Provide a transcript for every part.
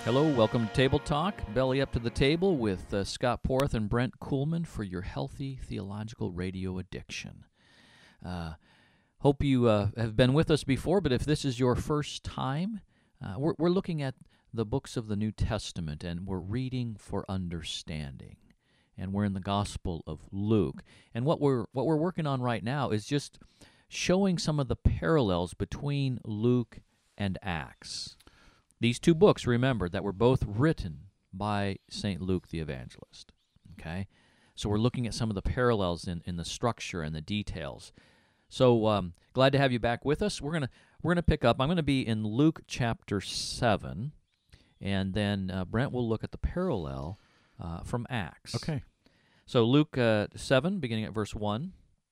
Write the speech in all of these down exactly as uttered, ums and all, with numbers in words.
Hello, welcome to Table Talk. Belly up to the table with uh, Scott Porth and Brent Kuhlman for your healthy theological radio addiction. Uh, hope you uh, have been with us before, but if this is your first time, uh, we're, we're looking at the books of the New Testament, and we're reading for understanding. And we're in the Gospel of Luke. And what we're what we're working on right now is just showing some of the parallels between Luke and Acts. These two books, remember, that were both written by Saint Luke the Evangelist, okay? So we're looking at some of the parallels in, in the structure and the details. So um, glad to have you back with us. We're gonna we're gonna pick up. I'm gonna be in Luke chapter seven, and then uh, Brent will look at the parallel uh, from Acts. Okay. So Luke uh, seven, beginning at verse one.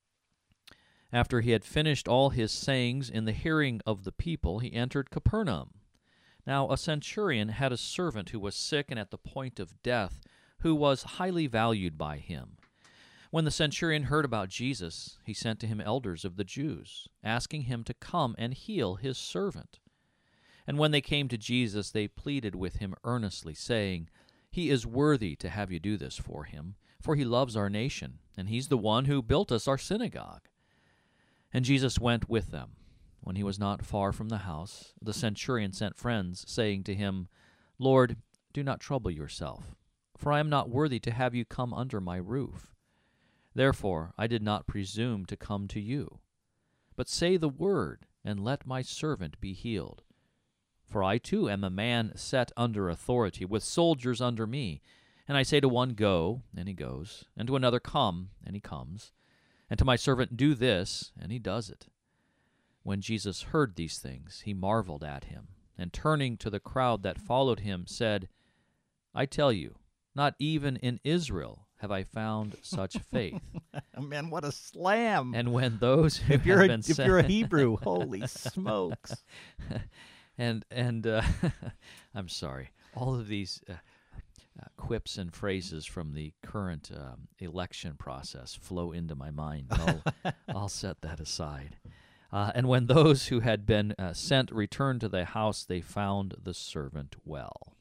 After he had finished all his sayings in the hearing of the people, he entered Capernaum. Now a centurion had a servant who was sick and at the point of death, who was highly valued by him. When the centurion heard about Jesus, he sent to him elders of the Jews, asking him to come and heal his servant. And when they came to Jesus, they pleaded with him earnestly, saying, "He is worthy to have you do this for him, for he loves our nation, and he's the one who built us our synagogue." And Jesus went with them. When he was not far from the house, the centurion sent friends, saying to him, "Lord, do not trouble yourself, for I am not worthy to have you come under my roof. Therefore I did not presume to come to you. But say the word, and let my servant be healed. For I too am a man set under authority, with soldiers under me. And I say to one, 'Go,' and he goes, and to another, 'Come,' and he comes, and to my servant, 'Do this,' and he does it." When Jesus heard these things, he marveled at him, and turning to the crowd that followed him, said, "I tell you, not even in Israel have I found such faith." Man, what a slam! And when those who if you're had a, been if sent, you're a Hebrew, holy smokes! and and uh, I'm sorry, all of these uh, uh, quips and phrases from the current um, election process flow into my mind. I'll, I'll set that aside. Uh, and when those who had been uh, sent returned to the house, they found the servant well.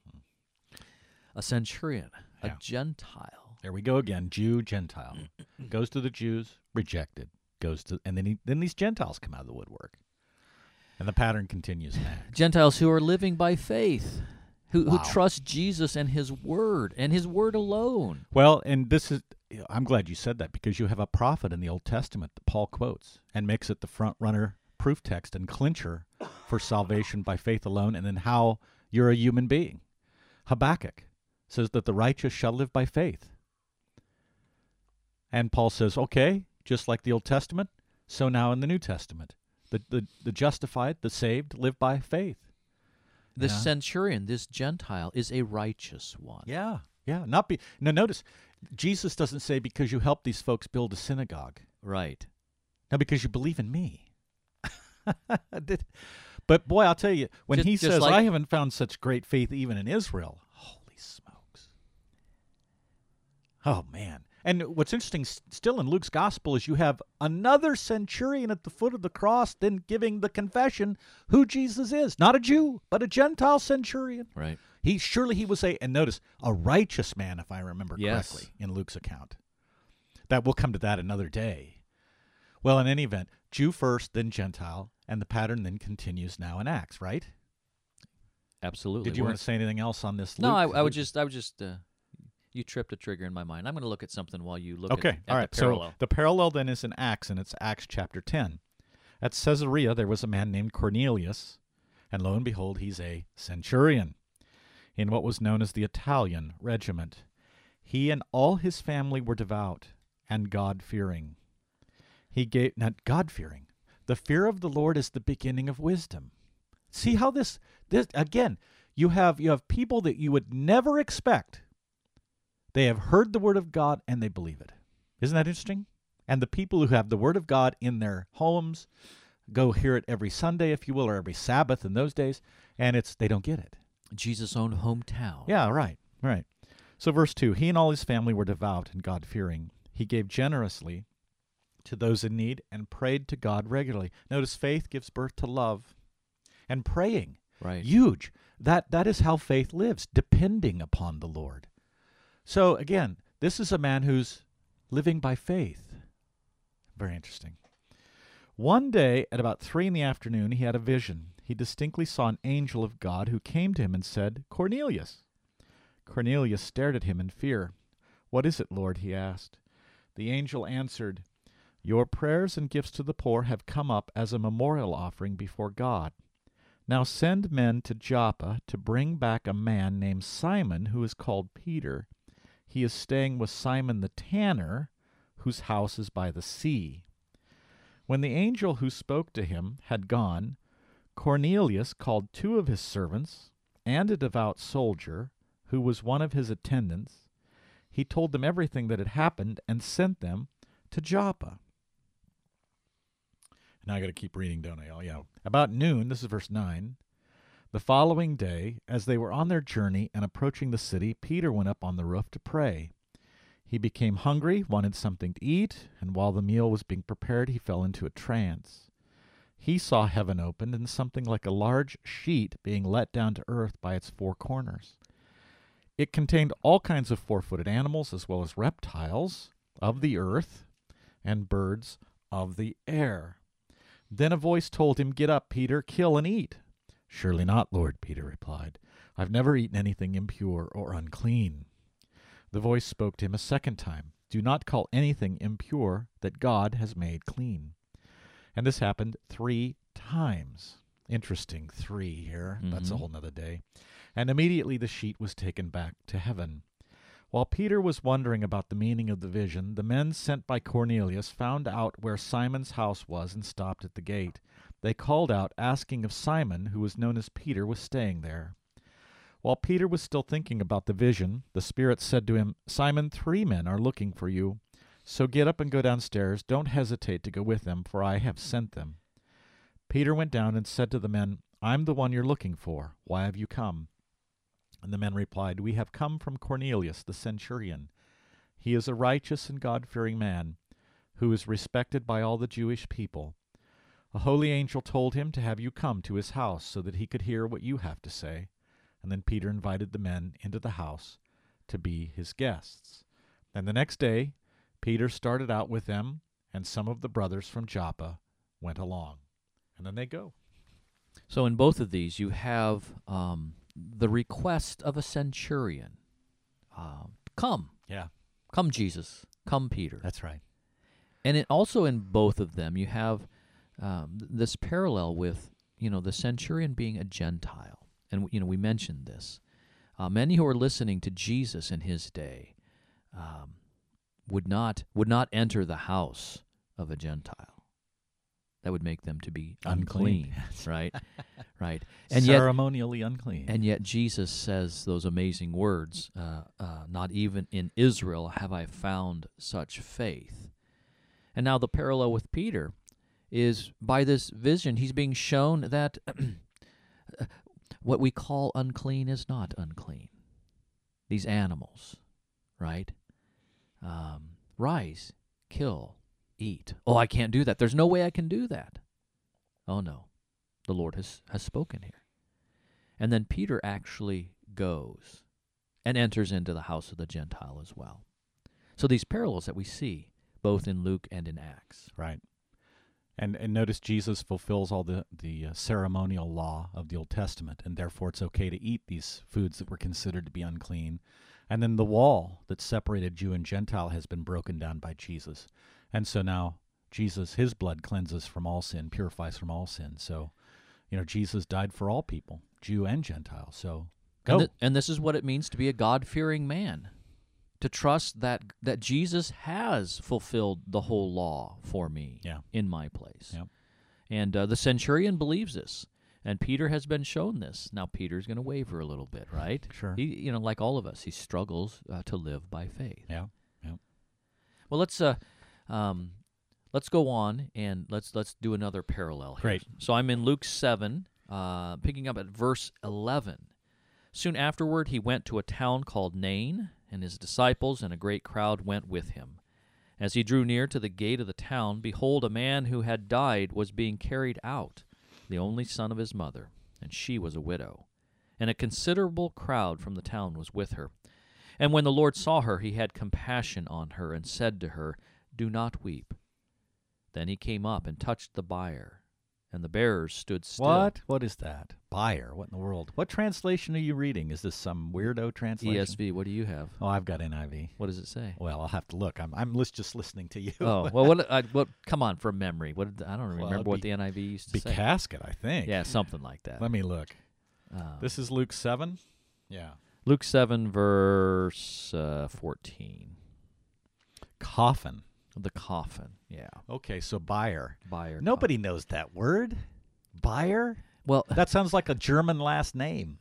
A centurion, a Yeah. Gentile. There we go again. Jew, Gentile. Goes to the Jews, rejected. Goes to, and then he, then these Gentiles come out of the woodwork, and the pattern continues next. Gentiles who are living by faith, who, Wow. who trust Jesus and His Word, and His Word alone. Well, and this is, I'm glad you said that, because you have a prophet in the Old Testament that Paul quotes and makes it the front runner proof text and clincher for salvation by faith alone, and then how you're a human being. Habakkuk says that the righteous shall live by faith. And Paul says, okay, just like the Old Testament, so now in the New Testament. The, the, the justified, the saved, live by faith. This Yeah. centurion, this Gentile, is a righteous one. Yeah, yeah. Not be. Now notice, Jesus doesn't say because you helped these folks build a synagogue. Right. Now because you believe in me. Did- but boy, I'll tell you, when Just- he just says, like- I haven't found such great faith even in Israel, holy smokes. Oh, man. And what's interesting s- still in Luke's gospel is you have another centurion at the foot of the cross then giving the confession who Jesus is. Not a Jew, but a Gentile centurion. Right. He surely he was a, and notice, a righteous man, if I remember Yes. correctly, in Luke's account. That we'll come to that another day. Well, in any event, Jew first, then Gentile, and the pattern then continues now in Acts, right? Absolutely. Did you We're- want to say anything else on this? No, Luke? I, I would Luke- just, I would just, uh, you tripped a trigger in my mind. I'm going to look at something while you look Okay, at, at all right. the parallel. So the parallel then is in Acts, and it's Acts chapter ten. At Caesarea, there was a man named Cornelius, and lo and behold, he's a centurion in what was known as the Italian regiment. He and all his family were devout and God-fearing. He gave, not God-fearing. The fear of the Lord is the beginning of wisdom. See how this, this again, you have you have people that you would never expect. They have heard the word of God and they believe it. Isn't that interesting? And the people who have the word of God in their homes go hear it every Sunday, if you will, or every Sabbath in those days, and it's they don't get it. Jesus' own hometown. Yeah, right, right. So verse two, he and all his family were devout and God-fearing. He gave generously to those in need and prayed to God regularly. Notice faith gives birth to love. And praying. Right. Huge. That that is how faith lives, depending upon the Lord. So again, this is a man who's living by faith. Very interesting. One day at about three in the afternoon, he had a vision. He distinctly saw an angel of God who came to him and said, "Cornelius." Cornelius stared at him in fear. "What is it, Lord?" he asked. The angel answered, "Your prayers and gifts to the poor have come up as a memorial offering before God. Now send men to Joppa to bring back a man named Simon who is called Peter. He is staying with Simon the tanner, whose house is by the sea." When the angel who spoke to him had gone, Cornelius called two of his servants and a devout soldier, who was one of his attendants. He told them everything that had happened and sent them to Joppa. Now I got to keep reading, don't I? Oh, yeah. About noon, this is verse nine. The following day, as they were on their journey and approaching the city, Peter went up on the roof to pray. He became hungry, wanted something to eat, and while the meal was being prepared, he fell into a trance. He saw heaven opened and something like a large sheet being let down to earth by its four corners. It contained all kinds of four-footed animals as well as reptiles of the earth and birds of the air. Then a voice told him, "Get up, Peter, kill and eat." "Surely not, Lord," Peter replied. "I've never eaten anything impure or unclean." The voice spoke to him a second time. "Do not call anything impure that God has made clean." And this happened three times. Interesting, three here. Mm-hmm. That's a whole nother day. And immediately the sheet was taken back to heaven. While Peter was wondering about the meaning of the vision, the men sent by Cornelius found out where Simon's house was and stopped at the gate. They called out, asking if Simon, who was known as Peter, was staying there. While Peter was still thinking about the vision, the Spirit said to him, "Simon, three men are looking for you. So get up and go downstairs. Don't hesitate to go with them, for I have sent them." Peter went down and said to the men, "I'm the one you're looking for. Why have you come?" And the men replied, "We have come from Cornelius the centurion. He is a righteous and God-fearing man, who is respected by all the Jewish people. A holy angel told him to have you come to his house so that he could hear what you have to say." And then Peter invited the men into the house to be his guests. And the next day Peter started out with them, and some of the brothers from Joppa went along. And then they go. So in both of these, you have um, the request of a centurion. Uh, come. Yeah. Come, Jesus. Come, Peter. That's right. And it also in both of them, you have um, this parallel with, you know, the centurion being a Gentile. And, you know, we mentioned this. Uh, many who are listening to Jesus in his day um, would not would not enter the house of a Gentile. That would make them to be unclean, unclean. right? Right. And ceremonially yet, unclean. And yet Jesus says those amazing words, uh, uh, "Not even in Israel have I found such faith." And now the parallel with Peter is by this vision, he's being shown that what we call unclean is not unclean. These animals, right? Um, rise, kill, eat. Oh, I can't do that. There's no way I can do that. Oh, no. The Lord has, has spoken here. And then Peter actually goes and enters into the house of the Gentile as well. So these parallels that we see both in Luke and in Acts. Right. And and notice Jesus fulfills all the, the uh, ceremonial law of the Old Testament, and therefore it's okay to eat these foods that were considered to be unclean. And then the wall that separated Jew and Gentile has been broken down by Jesus. And so now Jesus, his blood cleanses from all sin, purifies from all sin. So, you know, Jesus died for all people, Jew and Gentile. So go. And, th- and this is what it means to be a God-fearing man, to trust that that Jesus has fulfilled the whole law for me yeah. in my place. Yeah. And uh, the centurion believes this, and Peter has been shown this. Now Peter's going to waver a little bit, right? Sure. He, you know, like all of us, he struggles uh, to live by faith. Yeah. Yeah. Well, let's uh, um, let's go on and let's let's do another parallel here. Great. So I'm in Luke seven, uh, picking up at verse eleven. Soon afterward, he went to a town called Nain, and his disciples and a great crowd went with him. As he drew near to the gate of the town, behold, a man who had died was being carried out, the only son of his mother. and she was a widow. And a considerable crowd from the town was with her. And when the Lord saw her, he had compassion on her, and said to her, Do not weep. Then he came up and touched the bier, and the bearers stood still. What? What is that? Buyer. What in the world? What translation are you reading? Is this some weirdo translation? E S V, what do you have? Oh, I've got N I V. What does it say? Well, I'll have to look. I'm I'm lis- just listening to you. Oh, well, what, I, what, come on, from memory. What did, I don't Well, remember what be- the N I V used to Be say. casket, I think. Yeah, something like that. Let me look. Um, This is Luke seven? Yeah. Luke seven, verse uh, fourteen. Coffin. The coffin, yeah. Okay, so buyer. Buyer. Nobody knows that word. Buyer? Well, That sounds like a German last name.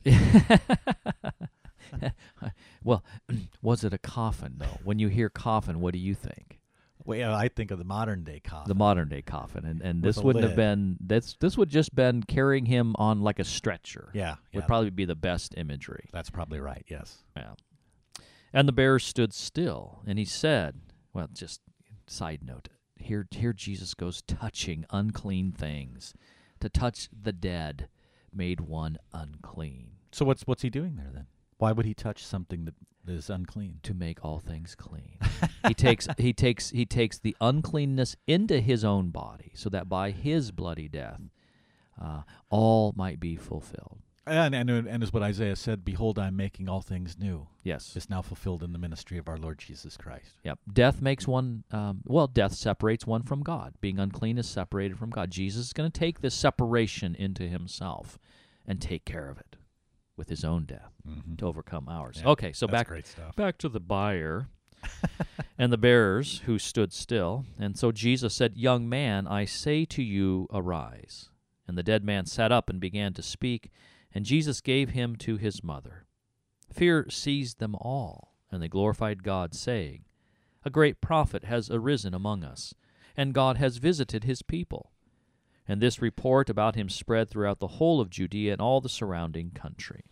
well, was it a coffin, though? When you hear coffin, what do you think? Well, I think of the modern day coffin. The modern day coffin, and and With this a wouldn't have lid. been this this would just been carrying him on like a stretcher. Yeah, would yeah. probably be the best imagery. That's probably right, yes. Yeah. And the bear stood still, and he said, well, just side note, here here Jesus goes touching unclean things. To touch the dead made one unclean. So what's what's he doing there then? Why would he touch something that is unclean? To make all things clean. he takes he takes he takes the uncleanness into his own body, so that by his bloody death uh, all might be fulfilled. And, and and as what Isaiah said, behold, I'm making all things new. Yes. Is now fulfilled in the ministry of our Lord Jesus Christ. Yep. Death makes one, um, well, death separates one from God. Being unclean is separated from God. Jesus is going to take this separation into himself and take care of it with his own death Mm-hmm. to overcome ours. Yeah, okay, so That's back great stuff. back to the buyer and the bearers who stood still. And so Jesus said, Young man, I say to you, arise. And the dead man sat up and began to speak, and Jesus gave him to his mother. Fear seized them all, and they glorified God, saying, A great prophet has arisen among us, and God has visited his people. And this report about him spread throughout the whole of Judea and all the surrounding country.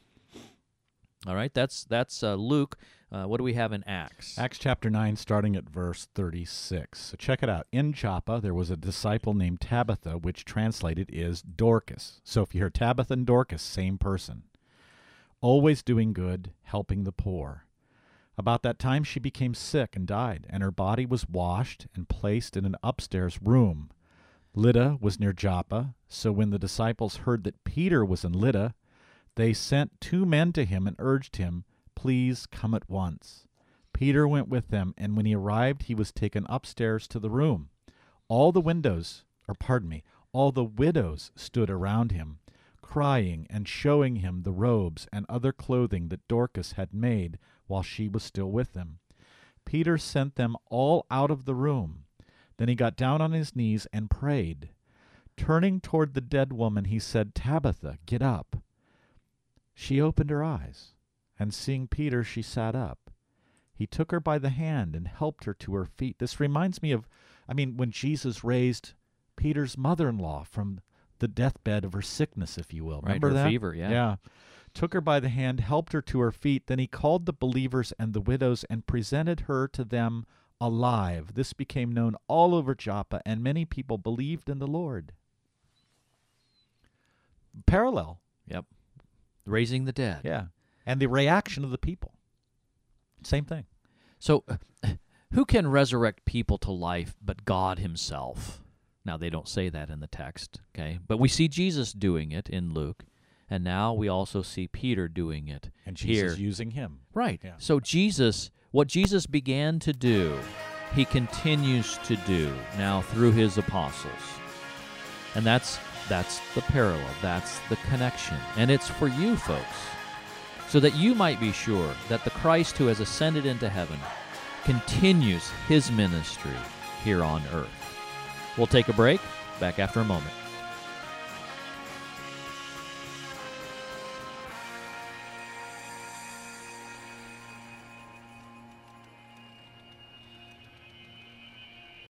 All right, that's that's uh, Luke. Uh, what do we have in Acts? Acts chapter nine, starting at verse thirty-six. So check it out. In Joppa, there was a disciple named Tabitha, which translated is Dorcas. So if you hear Tabitha and Dorcas, same person. Always doing good, helping the poor. About that time she became sick and died, and her body was washed and placed in an upstairs room. Lydda was near Joppa, so when the disciples heard that Peter was in Lydda, they sent two men to him and urged him, Please come at once. Peter went with them, and when he arrived, he was taken upstairs to the room. All the windows, or pardon me, all the widows stood around him, crying and showing him the robes and other clothing that Dorcas had made while she was still with them. Peter sent them all out of the room. Then he got down on his knees and prayed. Turning toward the dead woman, he said, Tabitha, get up. She opened her eyes, and seeing Peter, she sat up. He took her by the hand and helped her to her feet. This reminds me of, I mean, when Jesus raised Peter's mother-in-law from the deathbed of her sickness, if you will. Right, Remember her that? fever, yeah. Yeah. Took her by the hand, helped her to her feet. Then he called the believers and the widows and presented her to them alive. This became known all over Joppa, and many people believed in the Lord. Parallel. Yep. Raising the dead. Yeah. And the reaction of the people. Same thing. So, who can resurrect people to life but God himself? Now, they don't say that in the text, okay? But we see Jesus doing it in Luke, and now we also see Peter doing it And Jesus here. using him. Right. Yeah. So Jesus, what Jesus began to do, he continues to do now through his apostles. And that's that's the parallel. That's the connection. And it's for you folks, so that you might be sure that the Christ who has ascended into heaven continues his ministry here on earth. We'll take a break. Back after a moment.